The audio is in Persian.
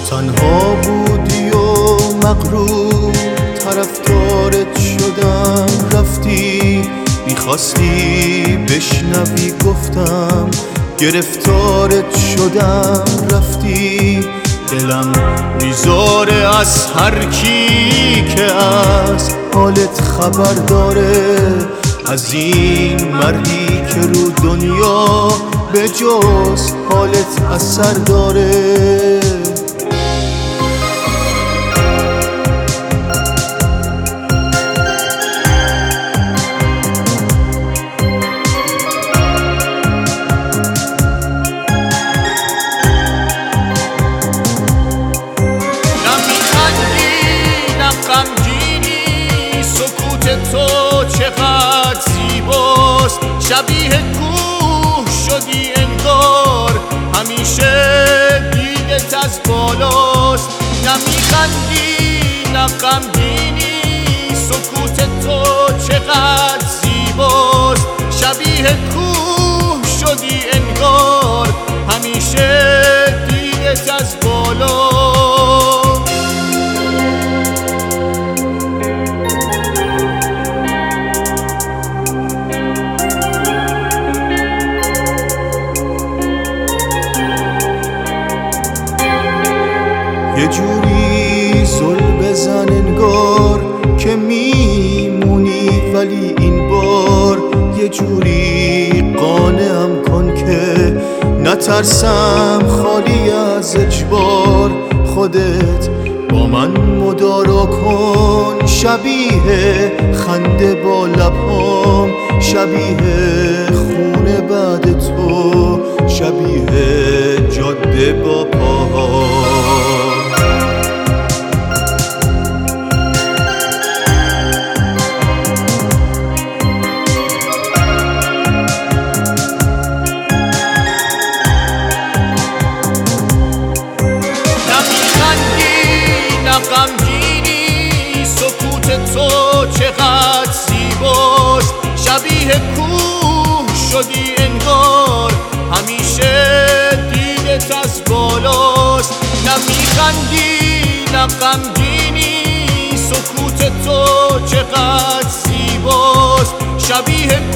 تنها بودی و مغرور طرفدارت شدم رفتی، میخواستی بشنوی گفتم گرفتارت شدم رفتی. دلم میذاره از هر کی که از حالت خبر داره، از این مردی که رو دنیا به جز حالت اثر داره. تو چقدر زیباست، شبیه کوه شدی انگار، همیشه دیدت از بالاست. نمیخندی نه غمگینی، سکوت تو چقدر زیباست، شبیه کوه شدی انگار، همیشه دیدت از بالاست. یه جوری زل بزن انگار که میمونی، ولی این بار یه جوری قانعم کن که نترسم خالی از اجبار. خودت با من مدارا کن، شبیه خنده با لبام، شبیه خونه بعد تو، شبیه جاده با پاهام. غمگینی، سکوت تو چقدر زیباست، شبیه کوه شدی انگار، همیشه دیدت از بالاست. نمیخندی نه غمگینی، سکوت تو چقدر زیباست، شبیه